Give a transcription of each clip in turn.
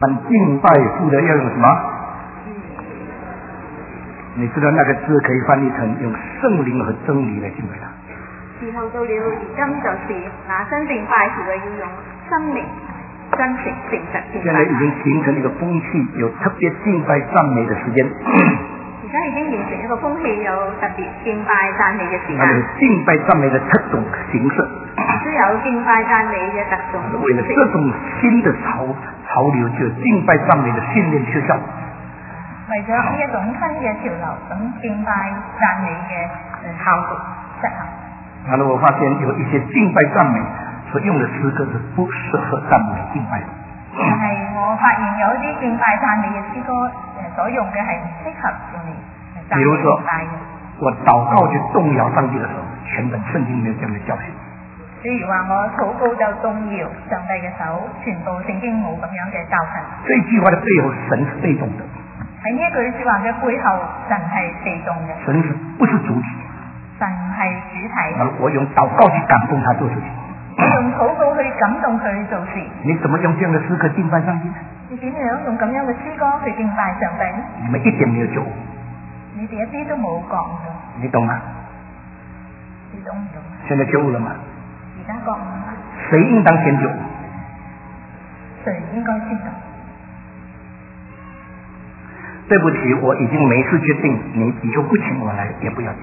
敬拜父的要用什么？你知道那个字可以翻译成用圣灵和真理来敬拜他。 時候到了，如今就是那真正拜父嘅要用生靈、真誠、誠實敬拜。 現在已經形成一個風氣，有特別敬拜讚美的時間。 而家已經形成一個風氣，有特別敬拜讚美嘅時間。 那麼敬拜讚美的特種形式。 都有敬拜讚美嘅特種。 為了這種新的潮流，就敬拜讚美的訓練學校。 為咗呢一種新嘅潮流，咁敬拜讚美嘅效果實行。 然後我發現有一些敬拜讚美所用的詩歌是不適合讚美敬拜的。 但係我發現有一啲敬拜讚美嘅詩歌所用嘅係唔適合用嚟讚美敬拜嘅。 我禱告就動搖上帝的時候，全本聖經沒有這樣的教訓。 比如話我禱告就動搖上帝嘅手，全部聖經冇咁樣嘅教訓。 這句話的背後，神是被動的。 喺呢一句説話嘅背後，神係被動嘅。 神是不是主體？ 神係主體。 我用禱告去感動他做事情。 我用禱告去感動佢做事。 你怎麼用這樣的詩歌敬拜上帝？ 你點樣用咁樣嘅詩歌去敬拜上帝？ 你們一點沒有做。 你哋一啲都冇講嘅。 你懂嗎？ 你懂唔懂？ 現在覺悟了嗎？ 而家覺悟啦。 誰應當先覺悟？ 誰應該先覺悟？ 對不起，我已經沒事決定，你以後不請我來也不要緊。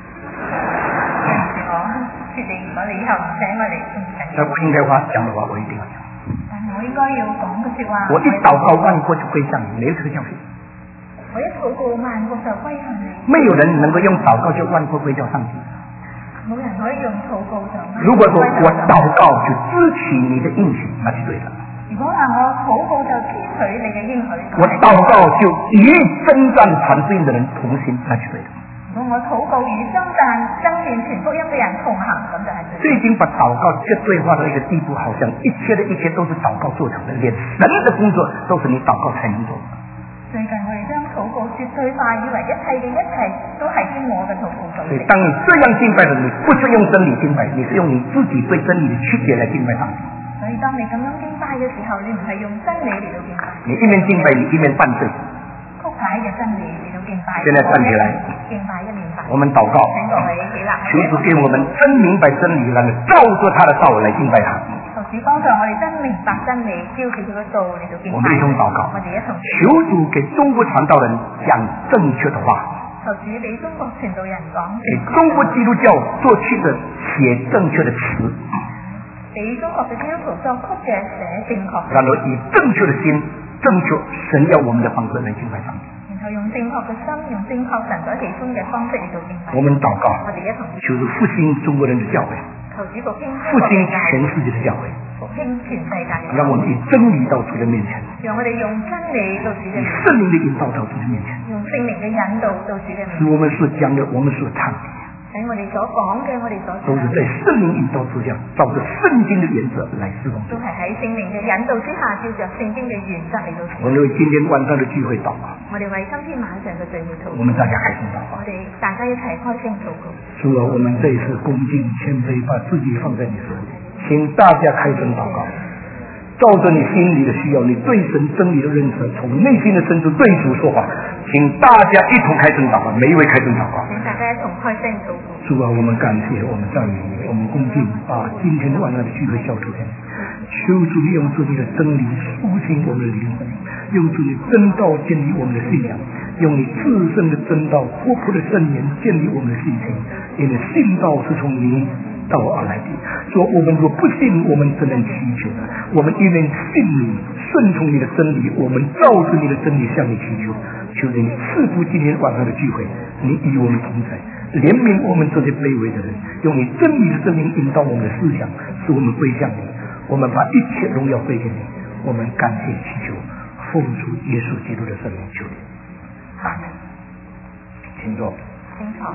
我決定，如果你以後唔請我嚟， 那我應該講的話，我一定要講。 我應該要講嘅説話。 我一禱告，萬國就歸向你，沒有這個教訓。 我一禱告，萬國就歸向你。 沒有人能夠用禱告叫萬國歸到上帝。 冇人可以用禱告就。 如果說我禱告就支取你的應許，那就對了。 如果話我禱告就支取你嘅應許， 我禱告就與征戰傳福音的人同行，那就對了。 如果我禱告與征戰傳福音嘅人同行，咁就係對。 最近把禱告絕對化到一個地步，好像一切都是禱告做成的，連神的工作都是你禱告才能做。 最近我哋將禱告絕對化，以為一切都係經我嘅禱告做。 所以當你這樣敬拜的，你不是用真理敬拜，你是用你自己對真理的區別來敬拜上帝。 所以當你咁樣敬拜嘅時候，你唔係用真理嚟到敬拜。 你一面敬拜，你一面犯罪。 曲解嘅真理嚟到敬拜。 現在站起來， 敬拜一面拜。 我們禱告，求主給我們真明白真理，然後照着他的道來敬拜他。 求主幫助我哋真明白真理，照住佢嘅道嚟到敬拜。 我們一同禱告， 我哋一同求主給中國傳道人講正確的話。 求主俾中國傳道人講。 給中國基督教作曲的寫正確的詞。 俾中國嘅基督徒作曲嘅寫正確。 然後以正確的心，正確神要我們的方式來敬拜上帝。 然後用正確嘅心，用正確神所喜歡嘅方式嚟到敬拜。 我們禱告， 我哋一同求主復興中國人的教會， 求主復興全世界的教會， 復興全世界嘅。 讓我們以真理到主的面前， 讓我哋用真理到主嘅面前， 以聖靈的引導到主的面前， 用聖靈嘅引導到主嘅面前。 使我們所講的，我們所唱的， 喺我哋所講嘅，我哋所都是在聖靈引導之下，照着聖經的原則來侍奉。 都係喺聖靈嘅引導之下，照着聖經嘅原則嚟到。 我們為今天晚上的聚會禱告。 我哋為今天晚上嘅聚會禱告。 我們大家開聲禱告。 我哋大家一齊開聲禱告。 主啊，我們這一次恭敬謙卑，把自己放在你手裏，請大家開聲禱告。照着你心裏的需要，你對神真理的認識，從內心的深處對主說話，請大家一同開聲禱告，每一位開聲禱告。 請大家一同開聲禱告。 主啊，我們感謝，我們讚美你，我們恭敬把今天晚上的聚會交出來，求主用自己的真理蘇醒我們的靈魂，用自己的真道建立我們的信仰，用你自身的真道活潑的聖言建立我們的信心，因為信道是從你道而來的。說我們若不信，我們只能祈求。我們因為信你，順從你的真理，我們照着你的真理向你祈求。求你賜福今天晚上的聚會，你與我們同在，憐憫我們這些卑微的人，用你真理的生命引導我們的思想，使我們歸向你。我們把一切榮耀歸給你，我們感謝祈求，奉主耶穌基督的聖名求你，阿門。請坐。 請坐。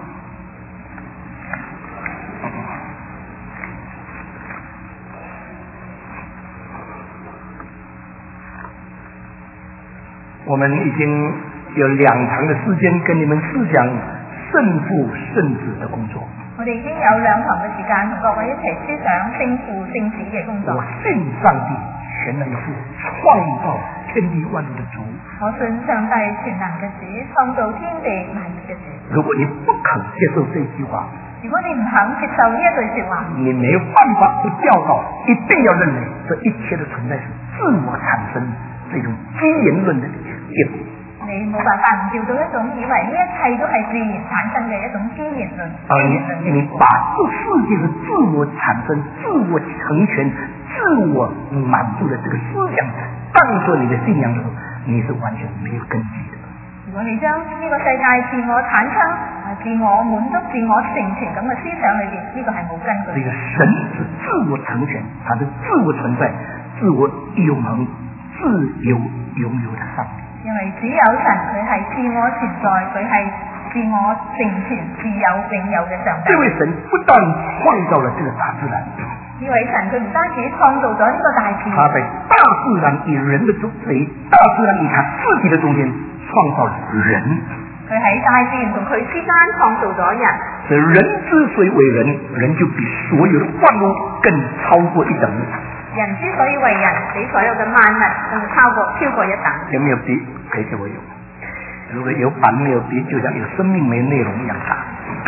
我們已經有2堂的時間跟你們思想聖父聖子的工作。 我哋已經有2堂嘅時間同各位一齊思想聖父聖子嘅工作。 我信上帝全能的父，創造天地万物的主。 我信上帝全能嘅主，創造天地萬物嘅主。 如果你不肯接受這句話， 如果你唔肯接受呢一句說話， 你沒辦法不教導，一定要認為這一切的存在是自我產生這種基因論的結果。 你冇辦法唔照到一種以為呢一切都係自然產生嘅一種基因論。 你把這世界的自我產生、自我成全、自我滿足的這個思想當作你的信仰的時候，你是完全沒有根據的。 如果你將呢個世界自我產生、自我滿足、自我成全咁嘅思想裏邊，呢個係冇根據。 這個神是自我成全，它是自我存在、自我永恆、自由擁有的上帝。 因為只有神佢係自我存在，佢係自我成全、自有永有嘅上帝。 這位神不但創造了這個大自然， 呢位神佢唔單止創造咗呢個大自然， 他在大自然與人的中，在大自然與他自己的中間創造了人。 佢喺大自然同佢之間創造咗人。 所以人之所以為人，人就比所有的萬物更超過一等。 人之所以為人，比所有嘅萬物更超過一等。 有沒有筆？可以給我用。如果有版沒有筆，就像有生命沒內容一樣大。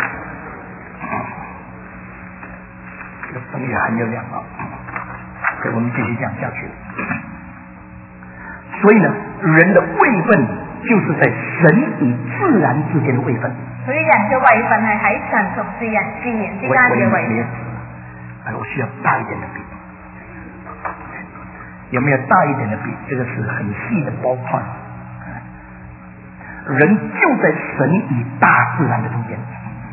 這個燈也很有亮啊。所以我們繼續講下去。所以呢，人的位分就是在神與自然之間的位分。 所以人嘅位分係喺神同自然之間嘅位分。 我需要大一點的筆。有沒有大一點的筆？這個是很細的包塊。人就在神與大自然的中間。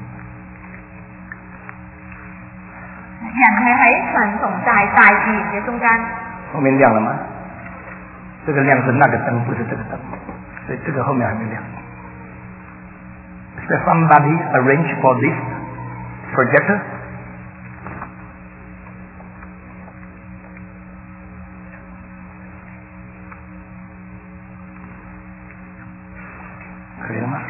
人係喺神同大自然嘅中間。 後面亮了嗎？這個亮是那個燈，不是這個燈，所以這個後面還沒亮。Is there somebody arrange for this projector?可以了嗎？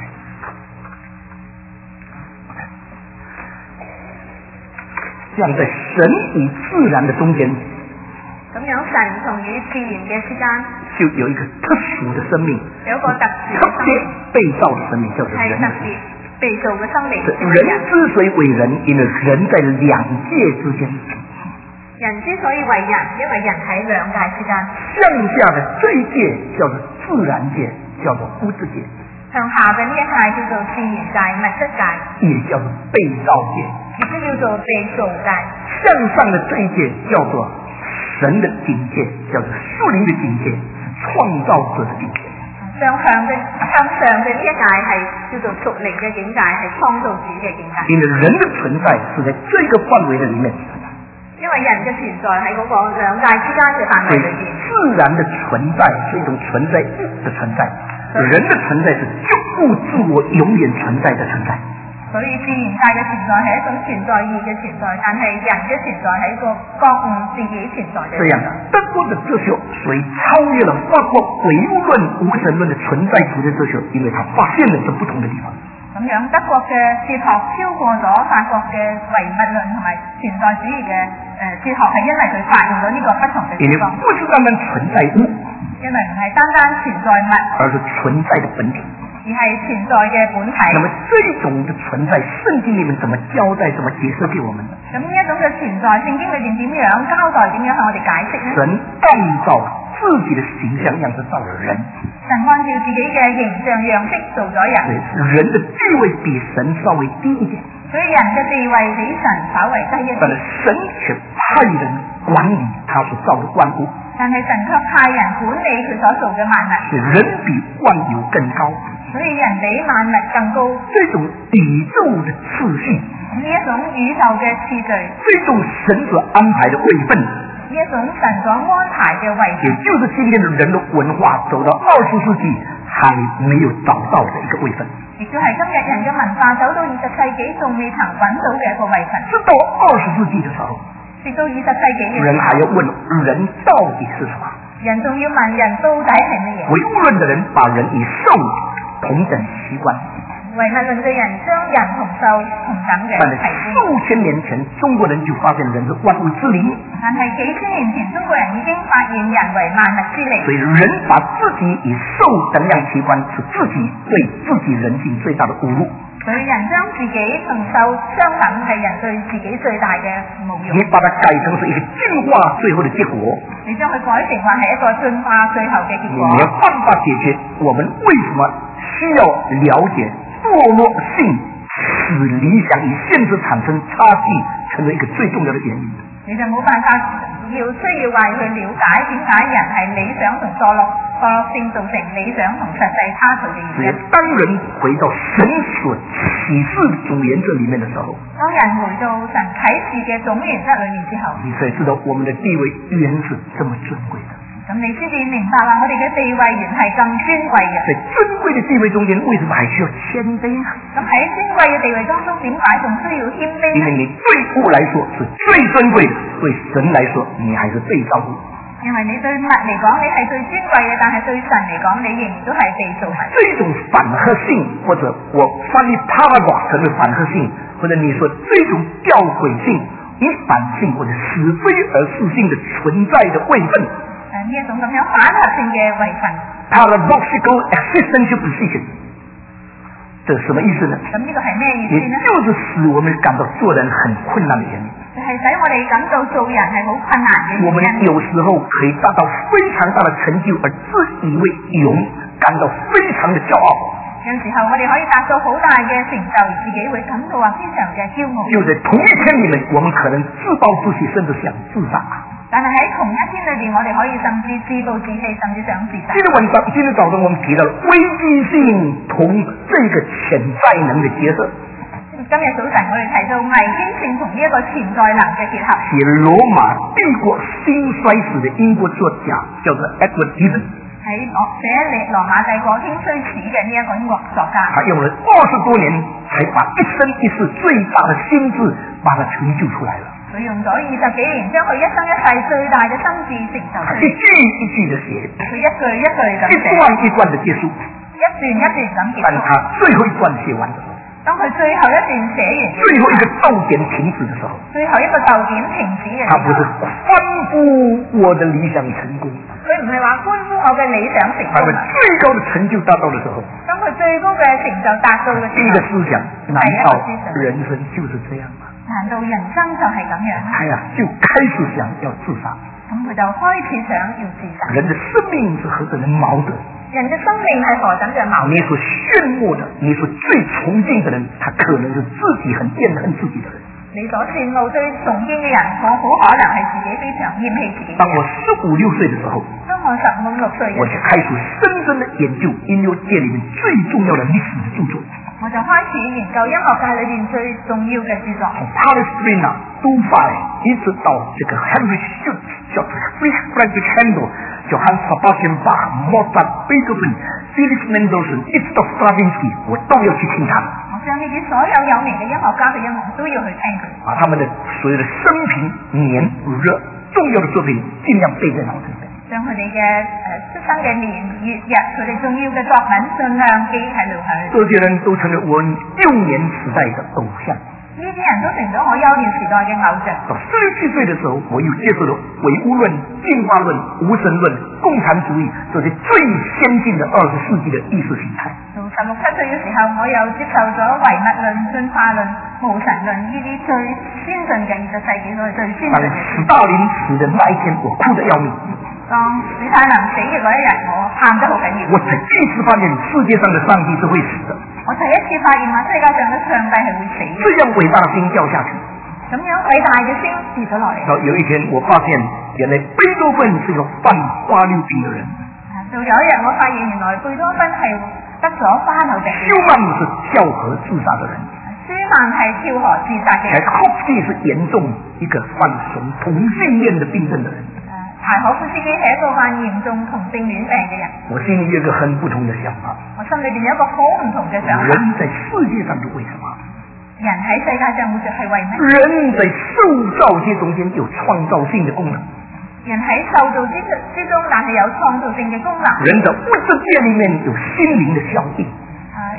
這樣在神與自然的中間， 咁樣神同與自然嘅之間， 就有一個特殊的生命， 有一個特殊特別被造的生命，叫做人。 係特別被造嘅生命。 人之所以為人，因為人在兩界之間。 人之所以為人，因為人喺兩界之間。 向下的這一界叫做自然界，叫做物質界。 向下嘅呢一界叫做自然界、物質界， 也叫做被造界， 亦都叫做被造界。 向上的這一界叫做神的境界，叫做屬靈的境界，創造者的境界。向上嘅呢一界係叫做屬靈嘅境界，係創造主嘅境界。 因為人的存在是在這個範圍的裡面。 因為人嘅存在喺嗰個兩界之間嘅範圍裏邊。 自然的存在是一種存在物的存在，人的存在是就物自我永遠存在的存在。 所以自然界嘅存在係一種存在意嘅存在，但係人嘅存在係一個覺悟自己存在嘅。 這樣，德國的哲學所以超越了法國唯物論、無神論的存在主義哲學，因為它發現了這不同的地方。 咁樣德國嘅哲學超過咗法國嘅唯物論同埋存在主義嘅哲學，係因為佢發現咗呢個不同嘅地方。 不是單單存在物， 因為唔係單單存在物， 而是存在的本體。 而係存在嘅本體。 那麼這種的存在，聖經裏面怎麼交代、怎麼解釋給我們呢？ 咁呢一種嘅存在，聖經裏邊點樣交代、點樣向我哋解釋呢？ 神創造自己的形象樣式造了人。 神按照自己嘅形象樣式做咗人。 人的地位比神稍微低一點。 所以人嘅地位比神稍微低一點。 但是神卻派人管理他所造的萬物。 但係神卻派人管理佢所做嘅萬物。 人比萬有更高。 所以人比萬物更高。 這種宇宙的次序， 呢一種宇宙嘅次序， 這種神所安排的位分， 呢一種神所安排嘅位分， 也就是今天的人的文化走到20世紀還沒有找到的一個位分。 亦都係今日人嘅文化走到20世紀仲未曾揾到嘅一個位分。 直到20世紀的時候， 直到20世紀嘅人還要問人到底是什麼？ 人仲要問人到底係乜嘢？ 唯物論的人把人與獸同等習慣。 唯物論嘅人將人同獸同等嘅但是提升。 數千年前，中國人就發現人是萬物之靈， 但係幾千年前，中國人已經發現人為萬物之靈。 所以人把自己與獸等量齊觀，是自己對自己人性最大的侮辱。 所以人將自己同獸相等係人對自己最大嘅侮辱。 你把它改成是一個進化最後的結果， 你將佢改成話係一個進化最後嘅結果。 你沒有辦法解決我們為什麼需要了解墮落性使理想與現實產生差距，成為一個最重要的原因。 你就冇辦法需要話去了解點解人係理想同墮落性造成理想同實際差距嘅原因。 當人回到神所啟示總原則裡面的時候， 當人回到神啟示嘅總原則裡面之後， 你才知道我們的地位原是這麼尊貴的。 咁你先至明白啦，我哋嘅地位原係咁尊貴嘅。 在尊貴的地位中間，為什麼還需要謙卑呢？ 咁喺尊貴嘅地位當中，點解仲需要謙卑呢？ 因為你對物來說是最尊貴的，對神來說你還是被造物。 因為你對物嚟講你係最尊貴嘅，但係對神嚟講你仍然都係被造物。 這種反合性，或者我翻譯 paradox 成為反合性，或者你說這種吊詭性、以反性或者是非而是性的存在的位分。 呢一種咁樣反合性嘅位份 ，paradoxical existential position， 這什麼意思呢？ 咁呢個係咩意思呢？ 也就是使我們感到做人很困難的原因。 就係使我哋感到做人係好困難嘅原因。 我們有時候可以達到非常大的成就而自以為勇，感到非常的驕傲。 有時候我哋可以達到好大嘅成就，自己會感到話非常嘅驕傲。 就在同一天裡面，我們可能自暴自棄，甚至想自殺。 但係喺同一天裏邊，我哋可以甚至自暴自棄，甚至想自殺。 今天早上我們提到了危機性同這個潛在能的結合。 今日早晨我哋提到危機性同呢一個潛在能嘅結合。 寫羅馬帝國興衰史的英國作家叫做 Edward Gibbon， 喺寫羅馬帝國興衰史嘅呢一個英國作家， 他用了20多年才把一生一世最大的心智把它成就出來了。 佢用咗20幾年將佢一生一世最大嘅心智成就出嚟。 一句一句的寫， 佢一句一句咁寫， 一段一段的結束， 一段一段咁結束。 但他最後一段寫完的時候， 當佢最後一段寫完， 最後一個逗點停止的時候， 最後一個逗點停止嘅時候， 他不是歡呼我的理想成功， 佢唔係話歡呼我嘅理想成功。 他們最高的成就達到的時候， 當佢最高嘅成就達到嘅時候， 第一個思想，難道人生就是這樣嗎？ 難道人生就係咁樣？ 哎呀，就開始想要自殺。 咁佢就開始想要自殺。 人的生命是何等的矛盾！ 人嘅生命係何等嘅矛盾！ 你所羨慕的，你所最崇敬的人，他可能是自己很厭恨自己的人。 你所羨慕最崇敬嘅人，我好可能係自己非常厭棄自己。 當我15、16歲的時候， 當我15、16歲嘅時候， 我就開始深深的研究音樂界裏面最重要的歷史的著作。 我就開始研究音樂界裏邊最重要嘅著作， 從 Palestrina、杜拜一直到這個 Henry Schütz、叫 Friedrich Handel、Johann Sebastian Bach、Mozart、Beethoven、Felix Mendelssohn，一直到 Stravinsky， 我都要去聽他們。 我將呢啲所有有名嘅音樂家嘅音樂都要去聽佢。 把他們的所有的生平、年、日、重要的作品盡量背在腦子裏面。 將佢哋嘅出生嘅年月日，佢哋重要嘅作品盡量記喺腦海裏。 這些人都成了我幼年時代的偶像。 呢啲人都成咗我幼年時代嘅偶像。 到17歲的時候，我又接受了唯物論、進化論、無神論、共產主義這些最先進的20世紀的意識形態。 到16、17歲嘅時候，我又接受咗唯物論、進化論、無神論呢啲最先進嘅20世紀所謂最先進嘅。 斯大林死的那一天，我哭得要命。 當史太林死嘅嗰一日，我喊得好緊要。 我才第一次發現世界上的上帝是會死的。 我第一次發現世界上嘅上帝係會死嘅。 這樣偉大的星掉下去。 咁樣偉大嘅星跌咗落嚟。 到有一天，我發現原來貝多芬是一個犯花溜病的人。 到有一日，我發現原來貝多芬係得咗花柳病。 休曼是跳河自殺的人。 舒曼係跳河自殺嘅人。 柴可夫斯基是嚴重一個患同性戀的病症的人。 柴可夫斯基係一個患嚴重同性戀病嘅人。 我心裏有一個很不同的想法。 我心裏邊有一個好唔同嘅想法。 人在世界上是為什麼？ 人喺世界上活着係為乜？ 人在受造界中間有創造性的功能。 人喺受造之中，但係有創造性嘅功能。 人在物質界裏面有心靈的效應。 人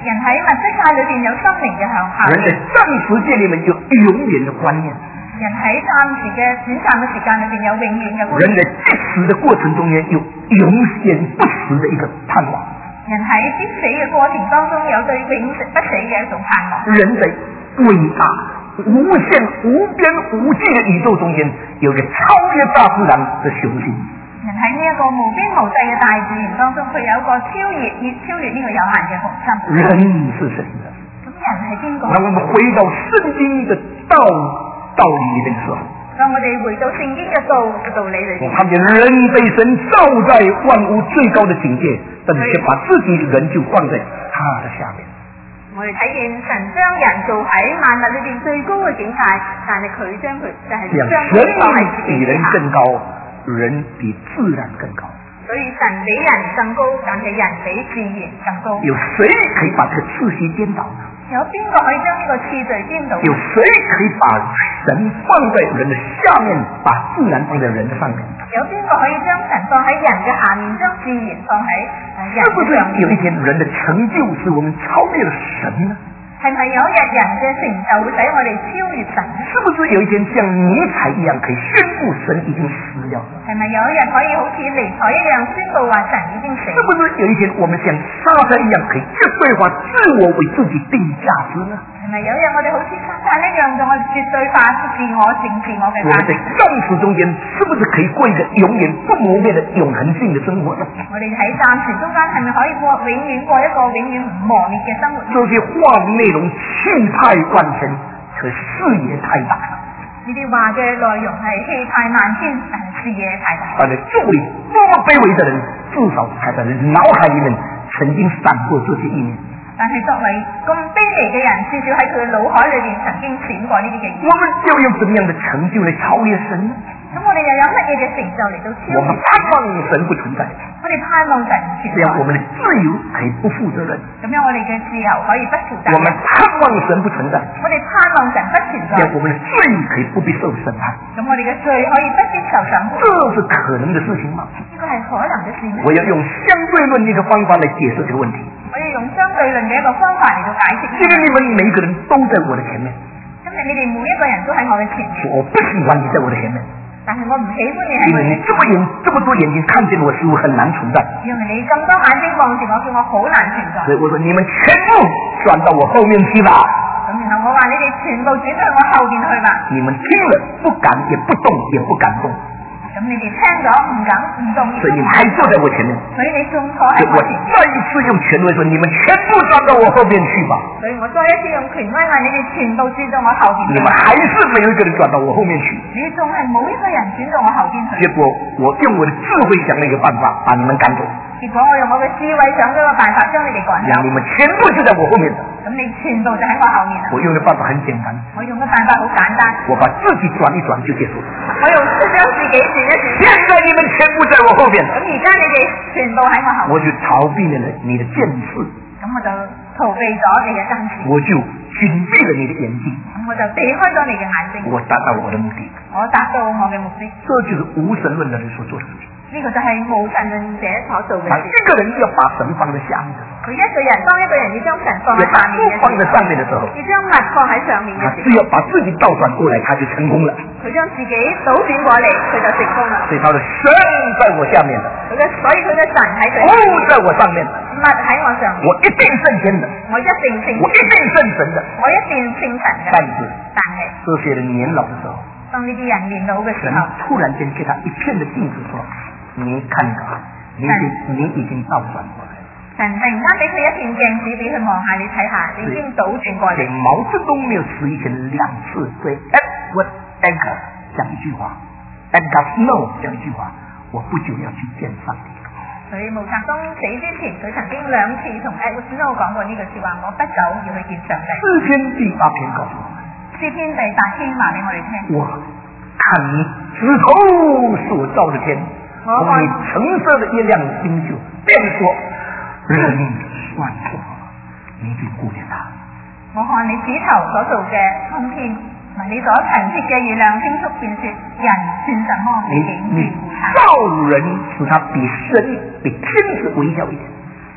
人喺物質界裏邊有心靈嘅向下。 人在暂時界裏面有永遠的觀念。 人喺暫時嘅短暫嘅時間裏邊有永遠嘅觀念。 人在必死的過程中間有永遠不死的一個盼望。 人喺必死嘅過程當中有對永不死嘅一種盼望。 人在偉大無限無邊無際的宇宙中間有個超越大自然的雄心。 人喺呢一個無邊無際嘅大自然當中，佢有一個超越呢個有限嘅雄心。 人是神的。 咁人係邊個？ 那我們回到聖經的道理裏面的時候， 當我哋回到聖經嘅道理裏面， 我看見人被神造在萬物最高的境界，但是卻把自己人就放在他的下面。 我哋睇見神將人做喺萬物裏邊最高嘅境界，但係佢將佢就係將佢放喺自己比人更高，人比自然更高。 所以神比人更高，但係人比自然更高。 有誰可以把這個次序顛倒呢？ 有邊個可以將呢個次序顛倒？ 有誰可以把神放在人的下面，把自然放在人的上面？ 有邊個可以將神放喺人嘅下面，將自然放喺人是不是上面？ 有一天人的成就使我們超越了神呢？ 係咪有一日人嘅成就會使我哋超越神呢？ 是不是有一天像尼采一樣可以宣布神已經死了？ 係咪有一日可以好似尼采一樣宣布話神已經死？ 是不是有一天我們像撒旦一樣可以絕對化自我為自己定價值呢？ 係咪有一日我哋好似撒旦一樣，用我哋絕對化自我定自我嘅價值？ 我們在暫時中間是不是可以過一個永遠不磨滅的永恆性的生活呢？ 我哋喺暫時中間係咪可以永遠過一個永遠唔磨滅嘅生活？ 這些話內容氣派萬千，可視野太大了。 呢啲話嘅內容係氣派萬千，但係視野太大。 但是作為多麼卑微的人，至少他在腦海裡面曾經閃過這些意念。 但係作為咁卑微嘅人，至少喺佢嘅腦海裏邊曾經閃過呢啲嘅意念。 我們又有怎麼樣的成就來超越神呢？ 咁我哋又有乜嘢嘅成就嚟到超越？ 我們盼望神不存在， 我哋盼望神唔存在。 這樣我們的自由可以不負責任。 咁樣我哋嘅自由可以不負責任。 我們盼望神不存在， 我哋盼望神不存在。 這樣我們的罪可以不必受審判。 咁我哋嘅罪可以不必受審判。 這是可能的事情嗎？ 呢個係可能嘅事咩？ 我要用相對論的一個方法來解釋這個問題。 我要用相對論嘅一個方法嚟到解釋。 因為你們每一個人都在我的前面。 今日你哋每一個人都喺我嘅前面。 我不喜歡你在我的前面。 但係我唔喜歡你喺我。 因為你這麼多眼睛看見我，使我很難存在。 因為你咁多眼睛望住我，叫我好難存在。 所以我說你們全部轉到我後面去吧。 咁然後我話你哋全部轉到我後邊去吧。 你們聽了不敢也不動也不敢動。 咁你哋聽咗唔敢唔動， 所以你還坐在我前面。 所以你仲坐喺我前面。 我再一次用權威說，你們全部轉到我後面去吧。 所以我再一次用權威話你哋全部轉到我後邊。 你們還是沒有一個人轉到我後面去。 你仲係冇一個人轉到我後邊去。 結果我用我的智慧想了一個辦法，把你們趕走。 結果我用我嘅智慧想咗個辦法將你哋趕走。 你們全部就在我後面。 咁你全部就喺我後面。 我用的辦法很簡單。 我用嘅辦法好簡單。 我把自己轉一轉就結束了。 我用將自己轉一轉。 現在你們全部在我後面。 咁而家你哋全部喺我後面。 我就逃避了你的見識。 咁我就逃避咗你嘅真實。 我就屏蔽了你的眼睛。 咁我就避開咗你嘅眼睛。 我達到我的目的。 我達到我嘅目的。 這就是無神論的人所做的事情。 呢個就係無神論者所做嘅事。 一個人要把神放在下面的時候， 佢一個人當一個人要將神放喺下面嘅時候， 放在上面的時候， 要將物放喺上面嘅時候， 只要把自己倒轉過來，他就成功了。 佢將自己倒轉過嚟，佢就成功啦。 所以他的神在我下面的， 所以佢嘅神喺佢， 物在我上面的， 物喺我上面， 我一定勝天的， 我一定勝， 我一定勝神的， 我一定勝神嘅。但係這些人年老的時候， 當呢啲人年老嘅時候， 神突然間給他一片的鏡子說。你看看，你已經倒轉過來了。 神突然間俾佢一片鏡子俾佢望下，你睇下，你已經倒轉過嚟。 毛澤東沒有死以前2次對 Edward Edgar 講一句話 ，Edgar Snow 講一句話，我不久要去見上帝。 所以毛澤東死之前，佢曾經2次同 Edward Snow 講過呢句說話，我不久要去見上帝。 詩篇第8篇告訴我們， 詩篇第8篇話俾我哋聽， 我看你指頭所造的天。從你橙色的月亮星宿，便說人算什麼？你就顧念他。 我看你指頭所做嘅空天，同你所陳設嘅月亮星宿，便說人算什麼？你照顧他。 造人使他比神比天使微小一點。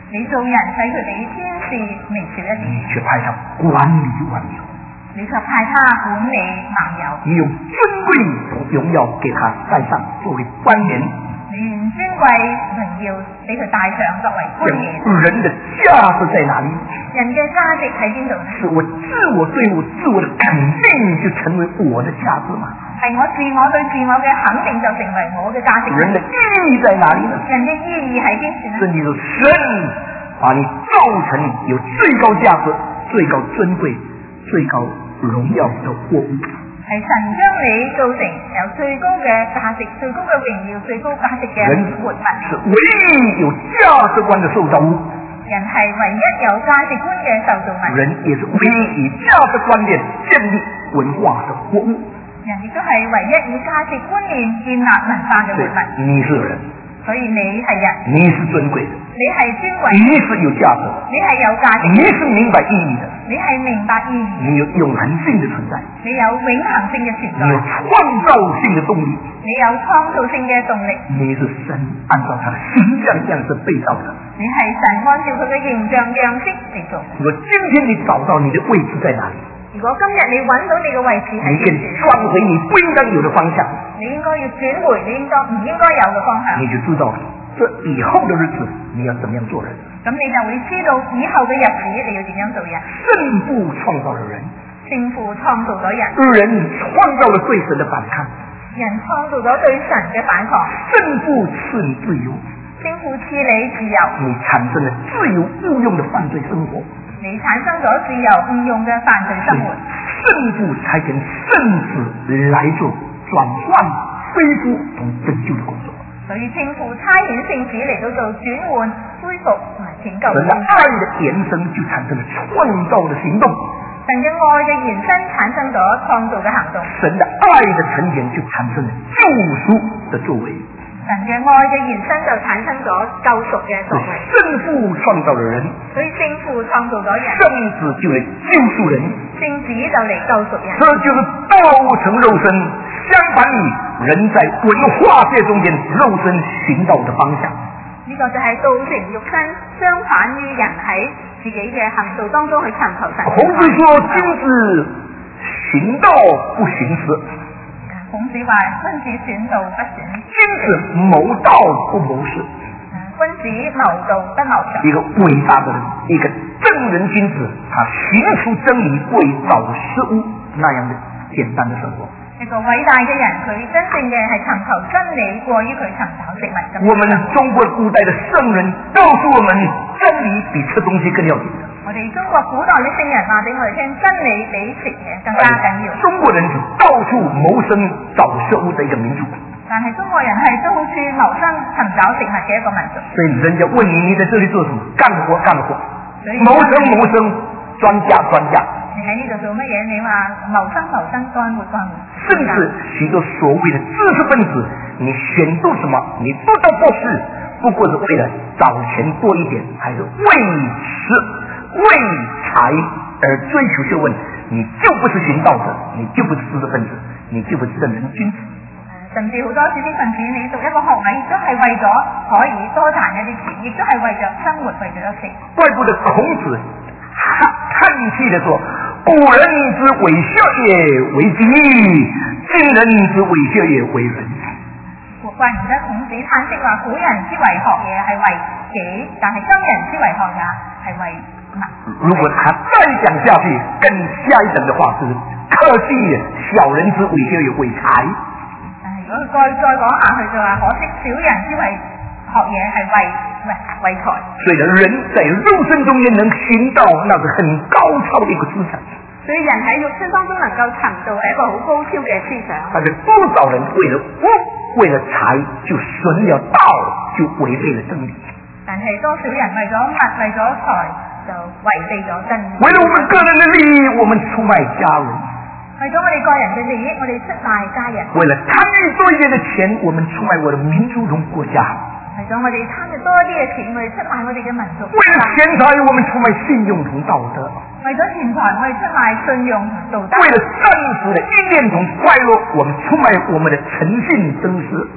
你做人使佢哋天使微小一點， 你却派他管理万有， 你卻派他管理萬有。 你用尊贵和荣耀给他戴上作为冠冕， 你用尊貴榮耀俾佢戴上作為冠冕。 人的价值在哪里？ 人嘅價值喺邊度呢？ 是我自我对我自我的肯定就成为我的价值吗？ 係我自我對自我嘅肯定就成為我嘅價值。 人的意义在哪里呢？ 人嘅意義喺邊處呢？ 圣經說神把你造成有最高價值、最高尊貴、最高榮耀的貨物。 係神將你造成有最高嘅價值、最高嘅榮耀、最高價值嘅活物。 是唯一有價值觀的受造物。 人係唯一有價值觀嘅受造物。 人也是唯一以價值觀念建立文化的活物。 人亦都係唯一以價值觀念建立文化嘅活物。 你是人， 所以你係人， 你是尊貴的， 你係尊貴， 你是有價值， 你係有價值， 你是明白意義的， 你係明白意義， 你有永恆性的存在， 你有永恆性嘅存在， 你有創造性的動力， 你有創造性嘅動力， 你是神按照他的形象樣式被造的。 你係神按照佢嘅形象樣式嚟做。 如果今天你找到你的位置在哪裡， 如果今日你揾到你嘅位置喺邊處， 轉回你不應該有的方向， 你應該要轉回你唔應該有嘅方向， 你就知道這以後的日子你要怎麼樣做人。 咁你就會知道以後嘅日子你要點樣做人。 聖父創造了人， 聖父創造咗人， 人創造了對神的反抗， 人創造咗對神嘅反抗。 聖父賜你自由， 聖父賜你自由， 你產生了自由誤用的犯罪生活， 你產生咗自由誤用嘅犯罪生活。 聖父差遣聖子來做轉換、恢復同拯救的工作。 所以聖父差遣聖子嚟到做轉換、恢復同埋拯救。 神的愛的延伸就產生了創造的行動， 神嘅愛嘅延伸產生咗創造嘅行動。 神的愛的呈現就產生了救贖的作為。 神嘅愛嘅延伸就產生咗救贖嘅作為。 聖父創造了人， 所以聖父創造咗人， 聖子就嚟救贖人， 聖子就嚟救贖人。 這就是道成肉身，相反於人在文化界中間肉身行道的方向。 呢個就係道成肉身，相反於人喺自己嘅行道當中去尋求神。 孔子說：君子行道不行事。 孔子話：君子選道不選事。 君子謀道不謀事。 君子謀道不謀事。 一個偉大的人，一個正人君子，他行出真理，為找事物那樣的簡單的生活。 一個偉大嘅人，佢真正嘅係尋求真理，過於佢尋找食物。 我們中國古代的聖人告訴我們，真理比吃東西更要緊。 我哋中國古代嘅聖人話俾我哋聽，真理比食嘢更加緊要。 中國人是到處謀生找食物的一個民族， 但係中國人係到處謀生尋找食物嘅一個民族。 所以人家問你在這裡做什麼？幹活，謀生，專家。 你喺呢度做乜嘢？你話謀生，幹活。 甚至許多所謂的知識分子，你選讀什麼？你讀到博士，不過是為了找錢多一點，還是為食為財而追求學問，你就不是行道者，你就不是知識分子，你就不是正人君子。 甚至好多知識分子，你讀一個學位，亦都係為咗可以多賺一啲錢，亦都係為咗生活，為咗食。怪不得孔子嘆氣地說：古人之為學也為己，今人之為學也為人。 怪唔得孔子嘆息話：古人之為學也係為己，但係今人之為學也係為民。 如果他再講下去，更下一等的話是：可惜小人之為學也為財。 如果再講下去就話：可惜小人之為學嘢係為財。 所以人在肉身中間能行道，那是很高超的一個思想。 所以人喺肉身當中能夠尋道係一個好高超嘅思想。 但是多少人為了物、為了財，就損了道，就違背了真理。 但係多少人為咗物、為咗財，就違背咗真理。 為了我們個人的利益，我們出賣家人。 為咗我哋個人嘅利益，我哋出賣家人。 為了貪欲多一點的錢，我們出賣我的民族同國家。 為咗我哋貪欲多啲嘅錢，我哋出賣我哋嘅民族。 為了錢財，我們出賣信用同道德。 為咗錢財，我哋出賣信用同道德。 為了暫時的一念同快樂，我們出賣我們的誠信真實。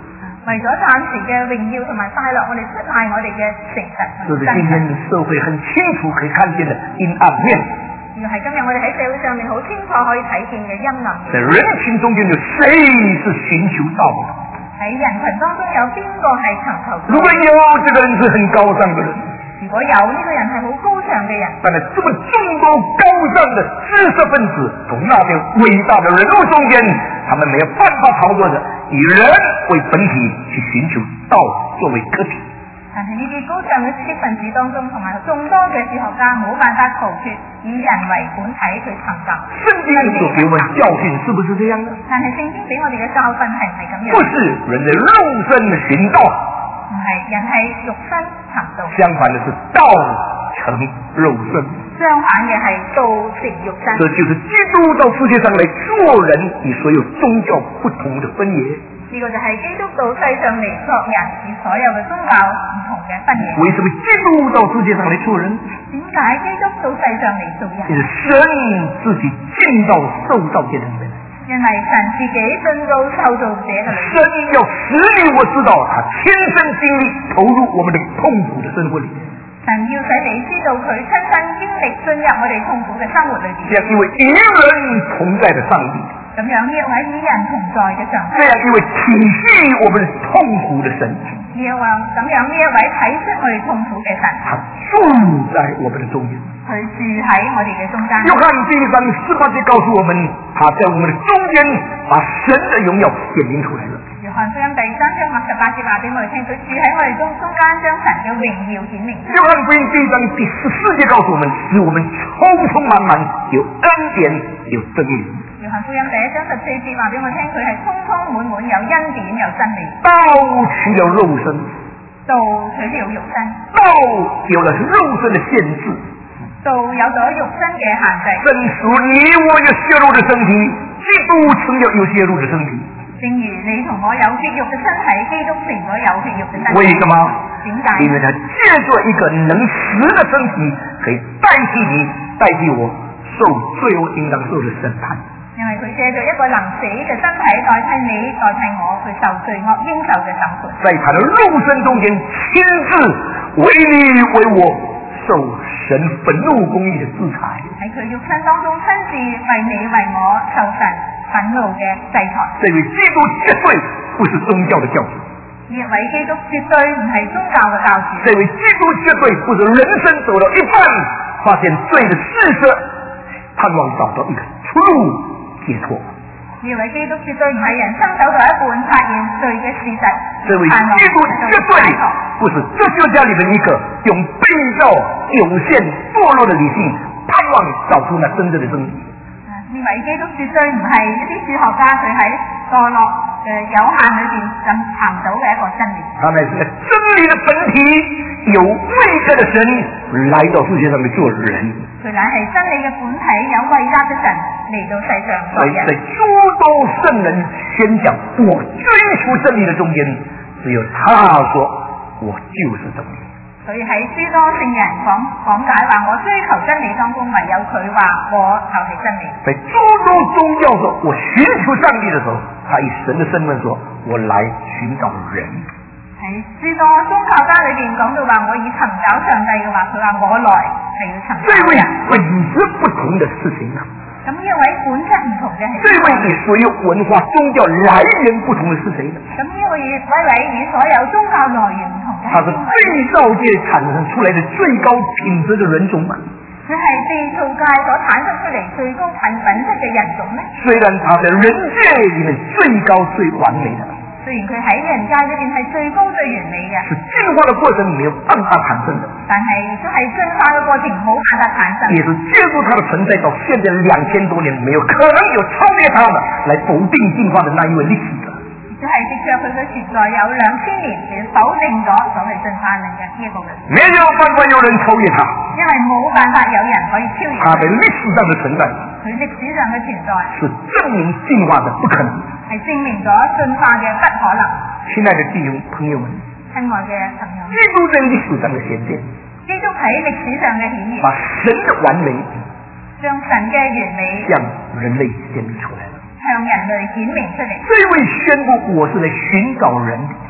為咗暫時嘅榮耀同埋快樂，我哋出賣我哋嘅誠實。 這是今天社會很清楚可以看見的陰暗面。 而係今日我哋喺社會上面好清楚可以睇見嘅陰暗面。 在人群中間有誰是尋求道的？ 喺人群當中有邊個係尋求道？ 如果有，這個人是很高尚的人。 如果有呢個人係好高尚嘅人， 但係這麼眾多高尚的知識分子從那邊偉大的人物中間，他們沒有辦法操作的以人為本體去尋求道作為個體。 但係呢啲高尚嘅知識分子當中，同埋眾多嘅哲學家冇辦法逃脫以人為本體去尋找。 聖經所給我們教訓是不是這樣呢？ 但係聖經俾我哋嘅教訓係唔係咁樣？ 不是人的肉身尋道， 唔係人係肉身尋道， 相反的是道成肉身。 相反嘅係道成肉身。 這就是基督到世界上來做人與所有宗教不同的分野。 呢個就係基督到世上嚟作人與所有嘅宗教唔同嘅分野。 為什麼基督到世界上來做人？ 點解基督到世上嚟做人？ 是神自己進到受造界的裏面。 因為神自己進到受造者嘅裏面。 神要使你我知道他親身經歷投入我們的痛苦的生活裏面。 神要使你知道佢親身經歷進入我哋痛苦嘅生活裏邊。 這樣一位與人同在的上帝。 咁樣呢一位與人同在嘅上帝。 這樣一位體恤我們痛苦的神。 咁樣呢一位體恤我哋痛苦嘅神。 他住在我們的中間。 佢住喺我哋嘅中間。 約翰第一章18節告訴我們，他在我們的中間把神的榮耀顯明出來了。 約翰福音第3章18節話俾我哋聽，佢住喺我哋中間將神嘅榮耀顯明。 約翰福音第1章第14節告訴我們，使我們充充滿滿有恩典有真理。 約翰福音第1章14節話俾我聽，佢係充充滿滿有恩典有真理。 道取了肉身， 道取了肉身， 道有了肉身的限制， 道有咗肉身嘅限制。 正如你我有血肉的身體，基督成了有血肉的身體。 正如你同我有血肉嘅身體，基督成咗有血肉嘅身體。 為什麼？ 點解？ 因為他借着一個能死的身體，可以代替你，代替我受罪惡應當受的審判。 因為佢借着一個能死嘅身體代替你，代替我去受罪惡應受嘅審判。 在他的肉身中間親自為你為我受神憤怒公義的制裁。喺佢肉身當中親自為你為我受神憤怒嘅制裁。 這位基督絕對不是宗教的教主。 呢位基督絕對唔係宗教嘅教主。 這位基督絕對不是人生走到一半，發現罪的事實，盼望找到一個出路解脫。 呢位基督絕對唔係人生走到一半，發現罪嘅事實。 這位基督絕對不是哲學家裏的一個用被造有限墮落的理性，盼望找出那真正的真理。 呢位基督絕對唔係一啲哲學家，佢喺墮落嘅有限裏邊咁尋到嘅一個真理。 他乃是真理的本體，有位格的神來到世界上嚟做人。 佢乃係真理嘅本體，有位格嘅神嚟到世上做人。 在諸多聖人宣講我追求真理的中間，只有他說我就是真理。 所以喺諸多聖人講解話我追求真理當中，唯有佢話我就是真理。 在諸多宗教說我尋求上帝的時候，他以神的身份說我來尋找人。 喺諸多宗教家裏邊講到話我以尋找上帝嘅話，佢話我來係要尋找人。 本質不同的事情啊。 咁呢位本質唔同嘅係。 這位與所有文化宗教來源不同的是誰呢？ 咁呢位與所有宗教來源唔同嘅。 他是被造界產生出來的最高品質的人種嘛？ 佢係被造界所產生出嚟最高品質嘅人種呢？ 雖然他在人界裏面最高最完美的。 雖然佢喺人界裏邊係最高最完美嘅， 是進化的過程沒有辦法產生的， 但係亦都係進化嘅過程冇辦法產生。 也是借助它的存在到現在2000多年，沒有可能有超越它的來否定進化的那一位歷史的。 亦都係藉着佢嘅存在有2000年而否定咗所謂進化論嘅呢一個人。 沒有辦法有人超越它， 因為冇辦法有人可以超越它在歷史上的存在， 佢歷史上嘅存在是證明進化的不可能。 係證明咗進化嘅不可能。 親愛的弟兄朋友們， 親愛嘅朋友， 基督在歷史上的顯現， 基督喺歷史上嘅顯現， 把神的完美將神嘅完美向人類顯明出來了， 向人類顯明出嚟。 這位宣布我是來尋找人，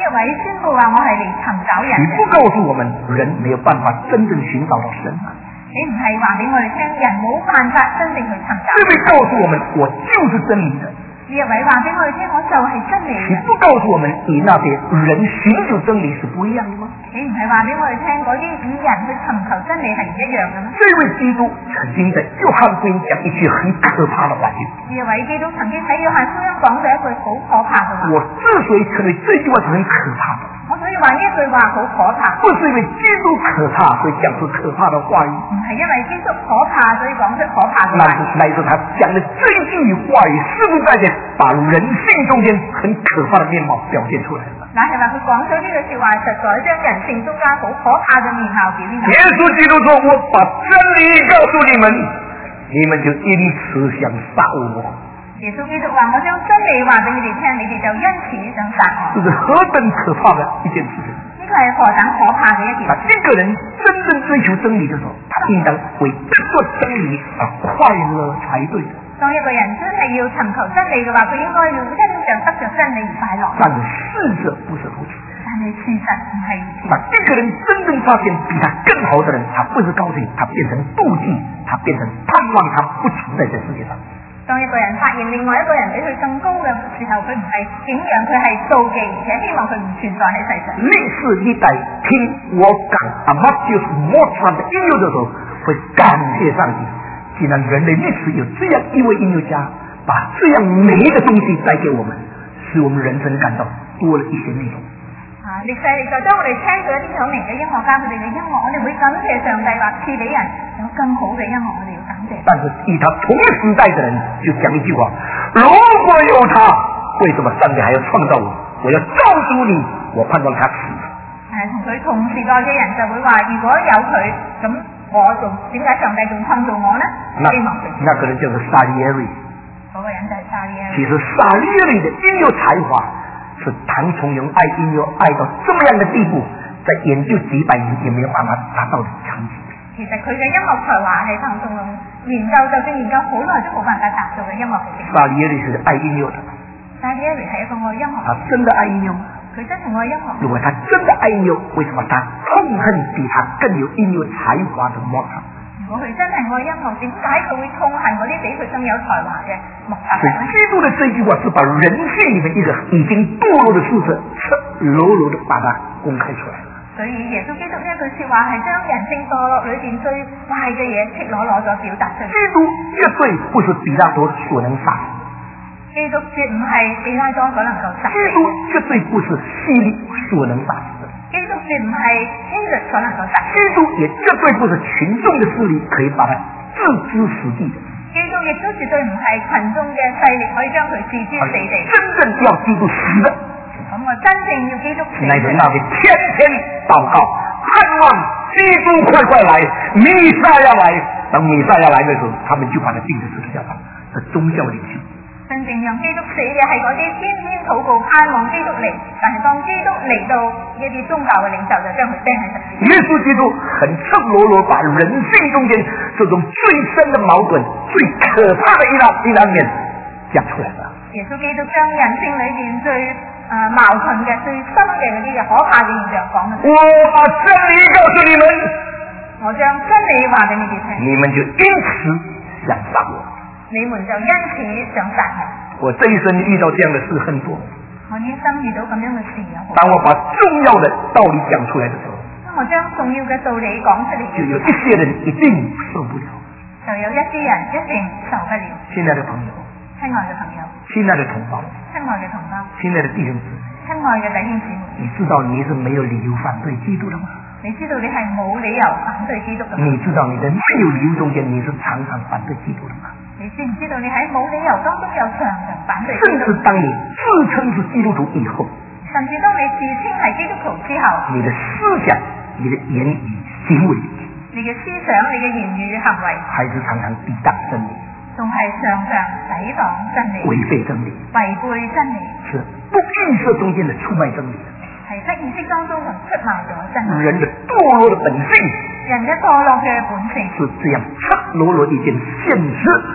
一位宣布話我係嚟尋找人你不告訴我們人沒有辦法真正尋找到神啊！ 你唔係話俾我哋聽，人冇辦法真正去尋找。 這位告訴我們，我就是真理的。 呢一位話俾我哋聽，我就係真理嘅。 你不告訴我們，你那邊人尋求真理是不一樣的嗎？ 你唔係話俾我哋聽，嗰啲以人去尋求真理係唔一樣嘅咩？ 這位基督曾經在約翰福音講一句很可怕的話語。 呢一位基督曾經喺約翰福音講咗一句好可怕嘅話。 我之所以認為這句話是很可怕的， 我所以話呢一句話好可怕。 不是因為基督可怕，所以講出可怕的話語。 唔係因為基督可怕，所以講出可怕嘅話語。 乃是他講的這一句話語，實實在在把人性中間很可怕的面貌表現出來了。 乃係話佢講咗呢句說話，實在將人性中間好可怕嘅面貌表現出來。 耶穌基督說：我把真理告訴你們，你們就因此想殺我。 耶穌基督話：我將真理話俾你哋聽，你哋就因此想殺我。 這是何等可怕的一件事情！ 呢個係何等可怕嘅一件事。 一個人真正追求真理的時候，他應當為得到真理而快樂才對的。 當一個人真係要尋求真理嘅話，佢應該要因着得着真理而快樂。 但是事實不是如此。 但係事實唔係如此。 一個人真正發現比他更好的人，他不是高興，他變成妒忌，他變成盼望他不存在這世界上。 當一個人發現另外一個人比佢更高嘅時候，佢唔係景仰，佢係妒忌，而且希望佢唔存在喺世上。 歷世歷代聽我講Amadeus Mozart的音樂的時候，會感謝上帝，既然人類歷史有這樣一位音樂家，把這樣美的東西帶給我們，使我們人生感到多了一些內容。 歷世歷代當我哋聽到一啲好名嘅音樂家佢哋嘅音樂，我哋會感謝上帝話賜俾人有更好嘅音樂，我哋要感謝。 但是與他同時代的人就講一句話：如果有他，為什麼上帝還要創造我？我要告訴你，我盼望他死。 同佢同時代嘅人就會話：如果有佢，咁我仲點解上帝仲創造我呢？ 那個人就是薩利耶里。 嗰個人就係薩利耶里。 其實薩利耶里的音樂才華是唐崇榮愛音樂愛到這麼樣的地步，在研究幾百年也沒有辦法達到的成績。 其實佢嘅音樂才華係唐崇榮研究，就算研究好耐都冇辦法達到嘅音樂嘅程度。 薩利耶里是愛音樂的。 薩利耶里係一個愛音樂。 他真的愛音樂嗎？ 佢真係愛音樂。 如果他真的愛音樂，為什麼他痛恨比他更有音樂才華的莫扎特？ 如果佢真係愛音樂，點解佢會痛恨嗰啲比佢更有才華嘅莫扎特呢？ 基督的這句話是把人性裏面一個已經墮落的事實，赤裸裸的把它公開出來。 所以耶穌基督呢一句說話係將人性墮落裏邊最壞嘅嘢赤裸裸咗表達出嚟。 基督絕對不是比拉多所能殺死。 基督絕唔係比拉多所能夠殺死。 基督絕對不是希律所能殺死的。 基督絕唔係希律所能夠殺死。 基督也絕對不是群眾的勢力可以把它置之死地的。 基督亦都絕對唔係群眾嘅勢力可以將佢置之死地。 真正要基督死的， 咁我真正要基督死的， 乃是那位天天禱告，盼望基督快快來，彌賽亞來。當彌賽亞來的時候，他們就把他釘在十字架上，是宗教領袖。 真正讓基督死嘅係嗰啲天天禱告盼望基督嚟，但係當基督嚟到一啲宗教嘅領袖就將佢釘喺十字架。 耶穌基督很赤裸裸把人性中間這種最深的矛盾、最可怕的一兩面講出來了。 耶穌基督將人性裏邊最矛盾嘅、最深嘅嗰啲嘅可怕嘅現象講咗。 我把真理告訴你們， 我將真理話俾你哋聽， 你們就因此想殺我。 你們就因此想殺我。 我這一生遇到這樣的事很多。 我一生遇到咁樣嘅事有好多。 當我把重要的道理講出來的時候， 當我將重要嘅道理講出嚟， 就有一些人一定受不了。 就有一啲人一定受不了。 親愛的朋友， 親愛嘅朋友， 親愛的同胞， 親愛嘅同胞， 親愛的弟兄姊妹， 親愛嘅弟兄姊妹， 你知道你是沒有理由反對基督的嗎？ 你知道你係冇理由反對基督嘅嗎？ 你知道你在沒有理由中間你是常常反對基督的嗎？ 你知唔知道你喺冇理由當中有常常反對基督？ 甚至當你自稱是基督徒以後， 甚至當你自稱係基督徒之後， 你的思想、你的言語、行為， 你嘅思想、你嘅言語行為， 還是常常抵擋真理， 仲係常常抵擋真理， 違背真理， 違背真理， 是不意識中間的出賣真理， 係不意識當中就出賣咗真理。 人的墮落的本性， 人嘅墮落嘅本性是這樣赤裸裸的一件現實。 係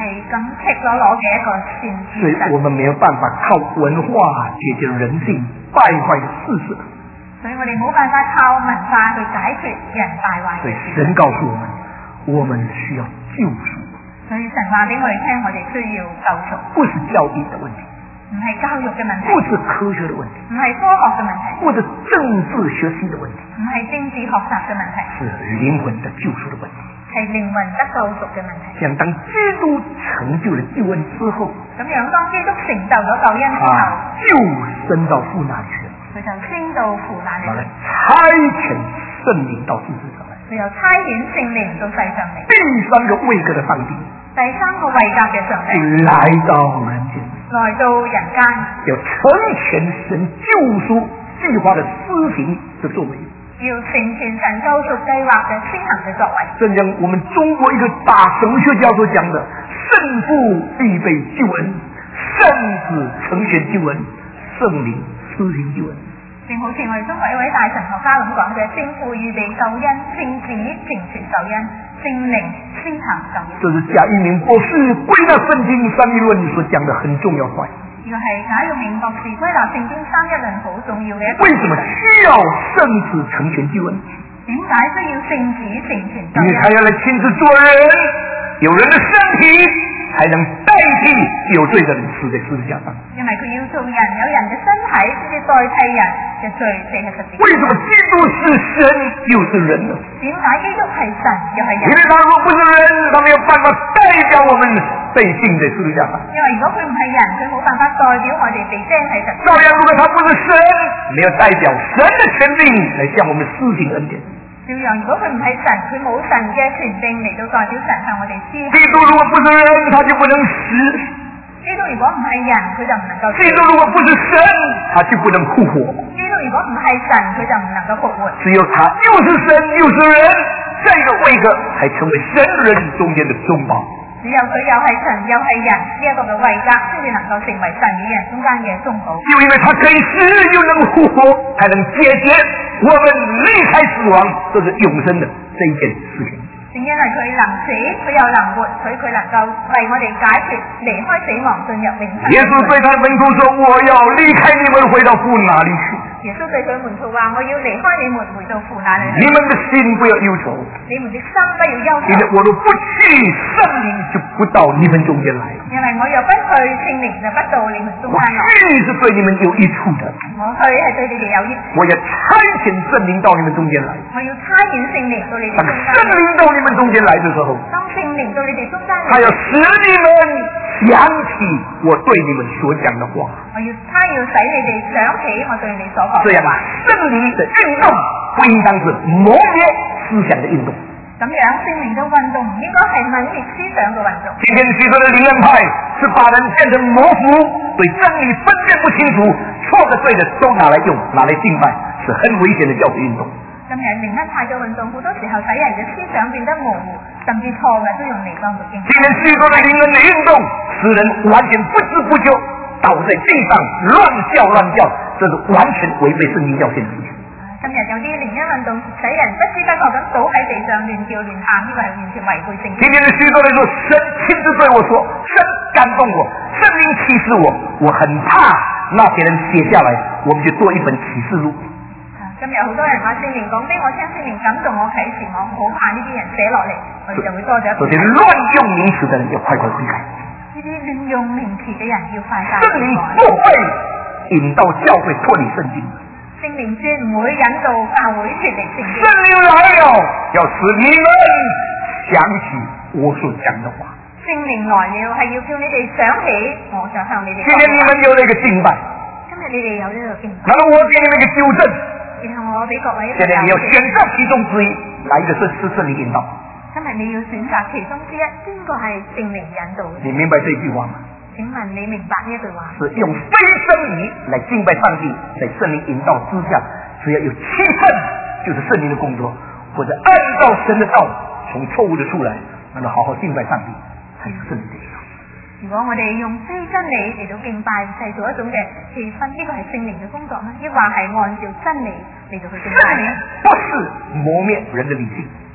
係咁赤裸裸嘅一個善所以我們沒有辦法靠文化解決人性敗壞的事實。 所以我哋冇辦法靠文化去解決人敗壞。 所以神告訴我們需要救贖。 所以神話俾我哋聽，我哋需要救贖。 不是教育的問題， 唔係教育嘅問題， 不是科學的問題， 唔係科學嘅問題， 或者政治學習的問題， 唔係政治學習嘅問題， 是靈魂的救贖的問題。 係靈魂得救贖嘅問題。 像當基督成就了救恩之後， 咁樣當基督成就咗救恩之後， 就升到父那裡去了。 佢就升到父那裡去， 差遣聖靈到世上來。 佢又差遣聖靈到世上嚟。 第三個位格的上帝， 第三個位格嘅上帝來到人間， 來到人間， 要成全神救贖計劃的施行的作為。 要成全神救贖計劃嘅施行嘅作為。 正像我們中國一個大神學家所講的，聖父預備救恩，聖子成全救恩，聖靈施行救恩。 正好似我哋中國一位大神學家咁講嘅，聖父預備救恩，聖子成全救恩，聖靈施行救恩。 這是賈一鳴博士歸納聖經三一論所講的很重要話。 呢個係賈玉明博士歸納聖經三一論好重要嘅一個。 為什麼需要聖子成全救恩？ 點解需要聖子成全救恩？ 因為他要來親自做人，有人的身體才能代替有罪的人死在十字架上。 因為佢要做人，有人嘅身體先至代替人嘅罪死喺十字架。 為什麼基督是神又是人呢？ 點解基督係神又係人？ 因為他如果不是人，他沒有辦法代表我們被釘在十字架上。 因為如果佢唔係人，佢冇辦法代表我哋被釘喺十字架。 照樣，如果他不是神，沒有代表神的權柄來向我們施行恩典。 照樣，如果佢唔係神，佢冇神嘅權柄嚟到代表神向我哋施行。 基督如果不是人，他就不能死。 基督如果唔係人，佢就唔能夠。 基督如果不是神，他就不能復活。 基督如果唔係神，佢就唔能夠復活。 只有他又是神又是人，這個位格才成為神人中間的中保。 只有佢又係神又係人呢一個嘅位格，先至能夠成為神與人中間嘅中保。 就因為他可以死又能復活，才能解決我們離開死亡，這是永生的這一件事情。 正因為佢能死，佢又能活，所以佢能夠為我哋解決離開死亡進入永生。 耶穌對他門徒說：我要離開你們回到父那裡去。 耶穌對佢門徒話：我要離開你們回到父那裡去。 你們的心不要憂愁， 你們的心不要憂愁。 因為我若不去，聖靈就不到你們中間來。 因為我若不去，聖靈就不到你們中間來。 我去是對你們有益處的。 我去係對你哋有益處。 我要差遣聖靈到你們中間來。 我要差遣聖靈到你哋中間來。 當聖靈到你們中間來的時候， 當聖靈到你哋中間來， 他要使你們想起我對你們所講的話。 他要使你哋想起我對你所講這樣嘅話。 聖靈的運動不應當是磨滅思想的運動。 咁樣聖靈嘅運動唔應該係泯滅思想嘅運動。 今天許多的靈恩派是把人變成模糊，對真理分辨不清楚，錯的對的都拿來用，拿來敬拜，是很危險的教會運動。 今日靈恩派嘅運動好多時候使人嘅思想變得模糊，甚至錯嘅都用嚟當作敬拜。 今天許多的靈恩的運動使人完全不知不覺倒在地上亂叫，這是完全違背聖經教訓的事情。 今日有啲靈恩運動使人不知不覺咁倒喺地上亂叫亂喊，呢個係完全違背聖經。 今天的許多人說，神親自對我說，神感動我，聖靈啟示我很怕那些人寫下來，我們就做一本啟示錄。 今日好多人話聖靈講俾我聽，聖靈感動我啟示我，好怕呢啲人寫落嚟，我哋就會多咗一本。 這些亂用名詞的人要快快悔改。 呢啲亂用名詞嘅人要快快悔改。 聖靈不會引導教會脫離聖經。 聖靈絕唔會引導教會脫離聖經。 聖靈來了，要使你們想起我所講的話。 聖靈來了，係要叫你哋想起我想向你哋。 今天你們有那個敬拜， 今日你哋有呢個敬拜。 然後我給你們一個糾正， 然後我俾各位一個。 現在你要選擇其中之一，哪一個是聖靈引導？ 今日你要選擇其中之一，邊個係聖靈引導？ 你明白這句話嗎？ 請問你明白呢一句話？ 是用非真理來敬拜上帝，在聖靈引導之下，只要有欺騙，就是聖靈的工作，或者按照神的道從錯誤的出來，那麼好好敬拜上帝，才是聖靈的引導。 如果我哋用非真理嚟到敬拜，製造一種嘅氣氛，呢個係聖靈嘅工作咩？抑或係按照真理嚟到去敬拜？ 聖靈不是磨滅人的理性。 聖靈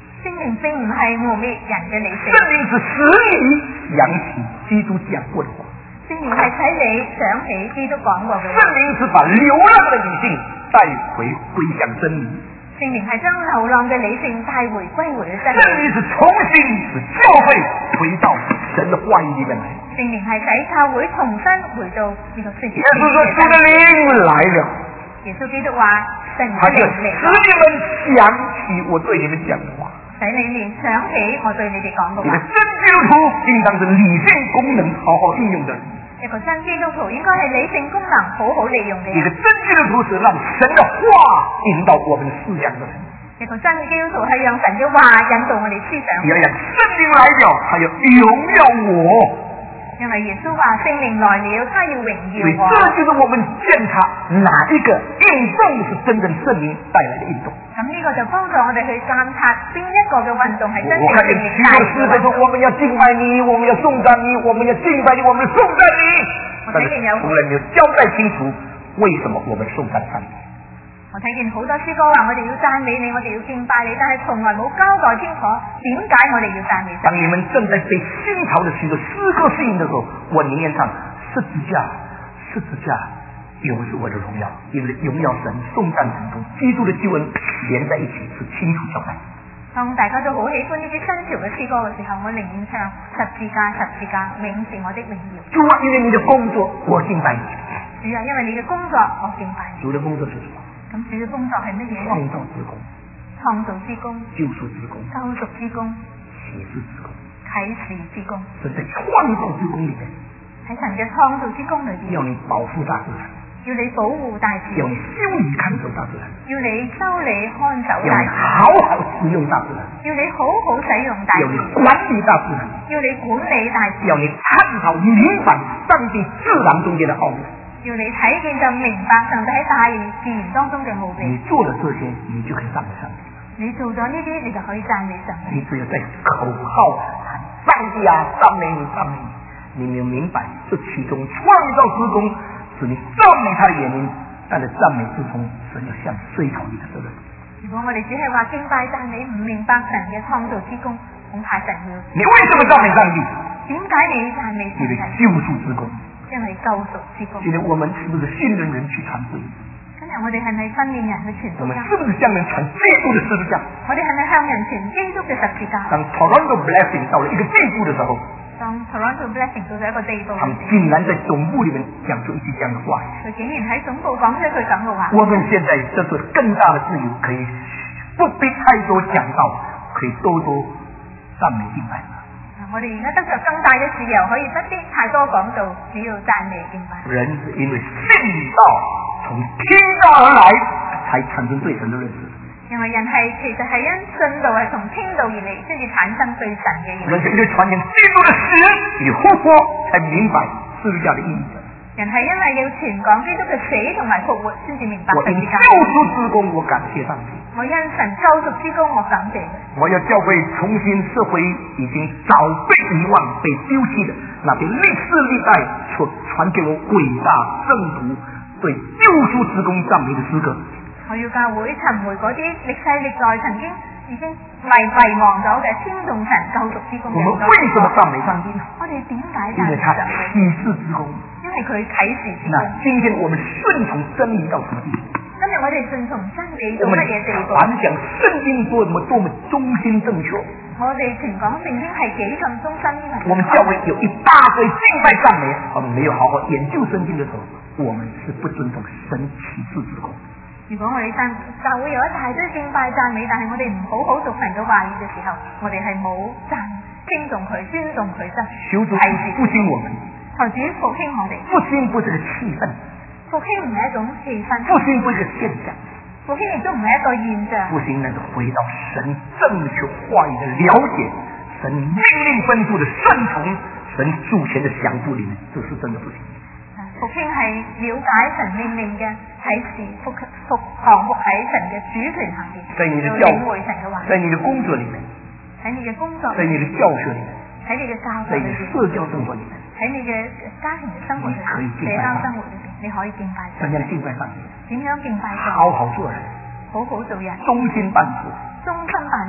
靈並唔係磨滅人嘅理性， 聖靈是使你想起基督講過的話， 聖靈係使你想起基督講過嘅話， 聖靈是把流浪的理性帶回歸向真理， 聖靈係將流浪嘅理性帶回歸回嘅真理， 聖靈是重新使教會回到神的話語裏面來， 聖靈係使教會重新回到呢個聖經。 耶穌說主的靈來了， 耶穌基督話神他就嘅靈嚟， 使你們想起我對你們講的話。 使你哋想起我對你哋講嘅話。 一個真基督徒應當是理性功能好好運用的人， 一個真基督徒應該係理性功能好好利用嘅人。 一個真基督徒是讓神的話引導我們思想的人。 一個真基督徒係讓神嘅話引導我哋思想。 要讓聖靈來了，他要榮耀我。 因為耶穌話聖靈來了，他要榮耀我。 這就是我們檢查哪一個運動是真正聖靈帶來的運動。 咁呢個就幫助我哋去監察邊一個嘅運動係真正我看見聖靈帶許多詩歌說我們要敬拜你，我們要頌讚你，我們要敬拜你，我們要頌讚你，但是從來沒有交代清楚為什麼我們頌讚上帝。 我睇見好多詩歌話我哋要讚美你，我哋要敬拜你，但係從來冇交代清楚點解我哋要讚美神。 當你們正在被新潮的許多詩歌吸引的時候，我寧願唱十字架，十字架永是我的榮耀，因為榮耀神頌讚神同基督的救恩連在一起是清楚交代。 當大家都好喜歡呢啲新潮嘅詩歌嘅時候，我寧願唱十字架，十字架永是我的榮耀。 主啊，因為你的工作我敬拜你。 主啊，因為你嘅工作我敬拜你。 主的工作是什麼？ 咁主嘅工作係乜嘢？ 創造之工， 創造之工， 救贖之工， 救贖之工， 啟示之工， 啟示之工。 神在創造之工裏面， 喺神嘅創造之工裏邊， 要你保護大自然， 要你保護大自然， 要你修理看守大自然， 要你修理看守要你大自然， 好好使用大自然， 要你好好使用大要你自然， 管理大自然， 要你管理大自然， 要你探討明白上帝自然中間的奧秘。 要你睇見就明白上帝喺大自然當中嘅奧秘。 你做了這些，你就可以讚美上帝。 你做咗呢啲，你就可以讚美上帝。 你只有在口號喊上帝啊，讚美你，讚美你。你沒有明白，這其中創造之功是你讚美他的原因，但是讚美之中，神要向追討你的責任。 如果我哋只係話敬拜讚美，唔明白神嘅創造之功，恐怕神要。 你為什麼讚美上帝？ 點解你讚美上因為帝？ 救贖之功。 因為救贖之功。 今天我們是不是訓練人去傳福音？ 今日我哋係咪訓練人去傳福音？ 我們是不是向人傳基督的十字架？ 我哋係咪向人傳基督嘅十字架？ 當 Toronto Blessing 到了一個地步的時候， 當 Toronto Blessing 到咗一個地步， 他們竟然在總部裏面講出一句這樣的話。 佢竟然喺總部講出佢咁嘅話。 我們現在得到更大的自由，可以不必太多講道，可以多多讚美敬拜。 我哋而家得着更大嘅自由，可以不必太多講道，只要讚美敬拜。 人是因為信道，從聽道而來，才產生對神的認識。 因為人係其實係因信道係從聽道而嚟，先至產生對神嘅認識。 人是因為傳講基督的死與復活，才明白十字架的意義。 人係因為要傳講基督嘅死同埋復活，先至明白十字架。 我因救贖之功，我感謝上帝。 我因神救贖之功，我感謝佢。 我要教會重新社會已經早被遺忘、被丟棄的那些歷世歷代所傳給我偉大聖徒對救贖之功讚美的詩歌。 我要教會尋回嗰啲歷世歷代曾經已經遺忘咗嘅天動神救贖之功。 我們為什麼讚美上帝呢？ 我哋點解因為他啟示之功。 因為佢啟示之功。 那今天我們順從真理到什麼地步？ 今日我哋順從真理到乜嘢地步？ 凡講聖經多麼忠心正確。 我哋傳講聖經係幾咁忠心呢？ 我們教會有一大堆敬拜讚美，我們沒有好好研究聖經的時候，我們是不尊重神啟示之功。 如果我哋教會有一大堆敬拜讚美，但係我哋唔好好讀神嘅話語嘅時候，我哋係冇尊重佢、尊重佢真。 求主復興我們， 求主復興我哋。 復興不是個氣氛， 復興唔係一種氣氛， 復興不是個現象， 復興亦都唔係一個現象。 復興那是回到神正確話語的了解，神命令吩咐的順從，神主權的享受裏面，這是真的復興。 復興係了解神命令嘅啟示，降服喺神嘅主權下邊， 在你的領會神嘅話， 在你的工作裏面， 喺你嘅工作， 在你的教學裏面， 喺你嘅教學在裏邊， 你的社交生活裏面， 喺你嘅家庭嘅生活裏邊，社交生活裏邊，你可以敬拜神。 怎樣敬拜上帝？ 點樣敬拜神？ 好好做人， 好好做人， 忠心辦事， 忠心辦事，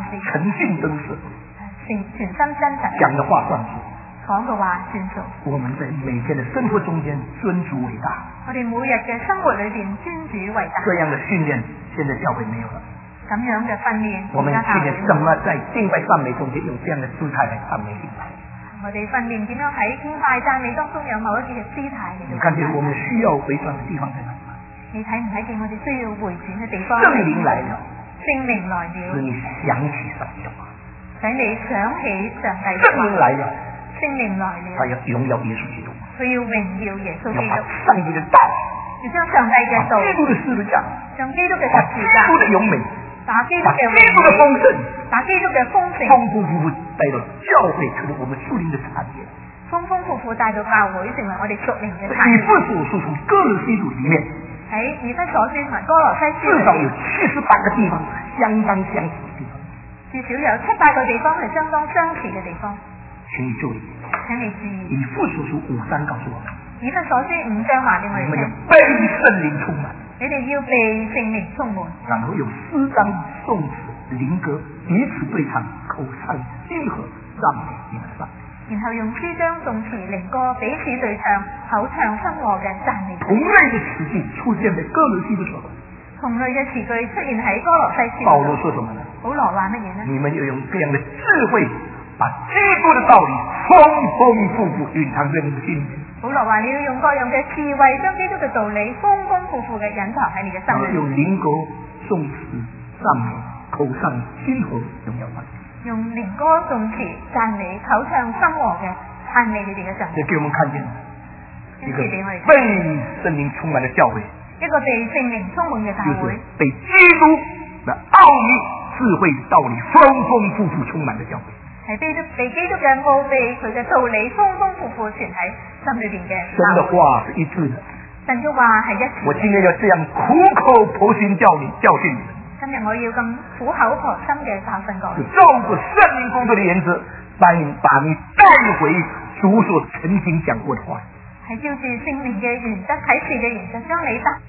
事， 诚信真实， 全心真實， 讲的话算数， 講嘅話算數。 我们在每天的生活中間尊主伟大， 我哋每日嘅生活裏邊尊主為大。 这样的训练现在教会没有了。 咁樣嘅訓練， 我们训练怎么在敬拜赞美中间用这样的姿态来赞美敬拜。 我哋訓練點樣喺敬拜讚美當中有某一啲嘅姿態嚟。 你看見我们需要回轉的地方在哪？ 你睇唔睇見我哋需要回轉嘅地方？ 聖靈來了， 聖靈來了， 使你想起上帝的話， 使你想起上帝的聖話。 靈來了， 聖靈來了， 他要榮耀耶穌基督， 佢要榮耀耶穌基督， 要把上帝的道， 要將上帝嘅道， 把基督的十字架， 將基督嘅把基十字架， 督的榮美， 把基督把嘅基督的豐盛， 把基督嘅豐盛， 豐豐富富帶到教會，成為我們屬靈的產業。 豐豐富富帶到教會，成為我哋屬靈嘅產業。 以弗所書從哥羅西書裡面， 喺以弗所書同埋哥羅西書至少有78個地方相當相似的地方。 至少有7、8個地方係相當相似嘅地方。 請你注意， 請你注意。 以弗所書5章告訴我們， 以弗所書5章話俾我哋你們要聽， 被聖靈充滿。 你哋要被聖靈充滿。 然後有詩章、頌詞、靈歌彼此對唱，口唱心和，讚美你們上帝。 然後用詩章、頌詞、靈歌彼此對唱，口唱心和嘅讚美。 同類的詞句出現在哥羅西的時候， 同類嘅詞句出現喺哥羅西書。 保羅說什麼呢？ 保羅話乜嘢呢？ 你們要用這樣的智慧，把基督的道理豐豐富富蘊藏在你的心裏。 保羅話你要用各樣嘅智慧，將基督嘅道理豐豐富富嘅隱藏喺你嘅心裏。 用靈歌、頌詞、讚美，口上心和，榮耀上帝。 用靈歌、頌詞、讚美、口唱心和嘅讚美你哋嘅上帝。 這給我們看見一個俾我哋被聖靈充滿的教會， 一個被聖靈充滿嘅教就是會， 被基督的奧秘、智慧、道理豐豐富富充滿的教會。 係被基督嘅奧秘，佢嘅道理豐豐富富存喺心裏邊嘅。 神的話是一致的。 神嘅話係一致。 我今天要這樣苦口婆心教訓你。 今日我要咁苦口婆心嘅教訓各位。 照着聖靈工作的原則，把你帶回主所曾經講過的話。 係照住聖靈嘅原則、啟示嘅原則，將你帶